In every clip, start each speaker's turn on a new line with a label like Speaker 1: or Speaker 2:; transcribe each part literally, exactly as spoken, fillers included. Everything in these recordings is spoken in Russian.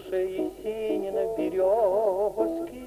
Speaker 1: шее Есенина березки,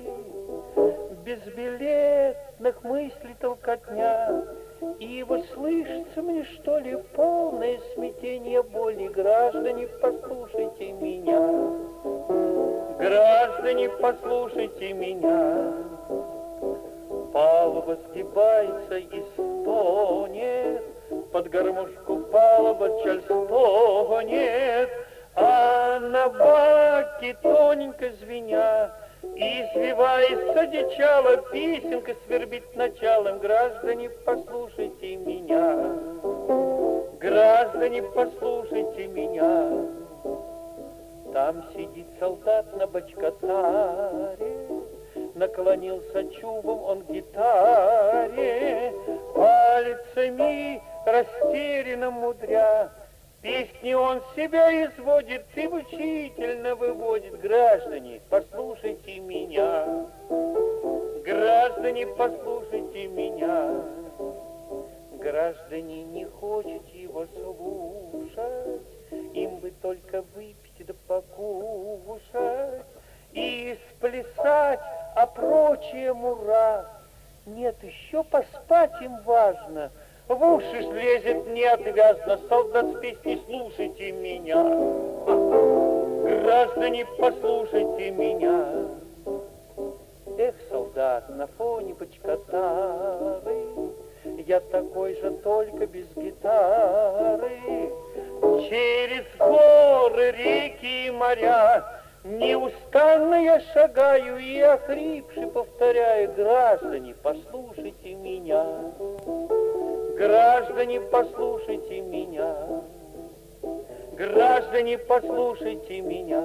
Speaker 1: безбилетных мыслей толкотня. И вот слышится мне, что ли, полное смятение боли. Граждане, послушайте меня, граждане, послушайте меня. Палуба сгибается и стонет, под гармошку палуба чаль стонет, а на баке тоненько звеня, извиваясь, одичала песенка свербит началом. Граждане, послушайте меня, граждане, послушайте меня. Там сидит солдат на бочкотаре, наклонился чубом он к гитаре, пальцами растерянно мудря. Песни он себя изводит и мучительно выводит. Граждане, послушайте меня, граждане, послушайте меня. Граждане не хотят его слушать, им бы только выпить да покушать и сплясать, а прочее мура. Нет, еще поспать им важно. В уши лезет неотвязно, солдат с песней слушайте меня. Граждане, послушайте меня. Эх, солдат, на фоне бочкотары, я такой же, только без гитары. Через горы, реки и моря неустанно я шагаю и охрипши повторяю. Граждане, послушайте меня, граждане, послушайте меня, граждане, послушайте меня.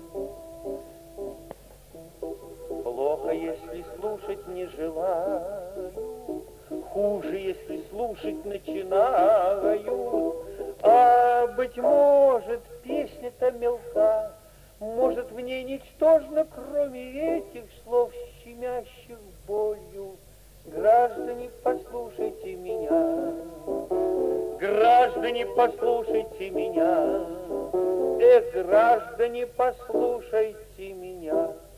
Speaker 1: Плохо, если слушать не желаю, хуже, если слушать начинаю. А, быть может, песня-то мелка, может, в ней ничтожно, кроме этих слов, щемящих болью. Граждане, послушайте меня, граждане, послушайте меня, эх, граждане, послушайте меня.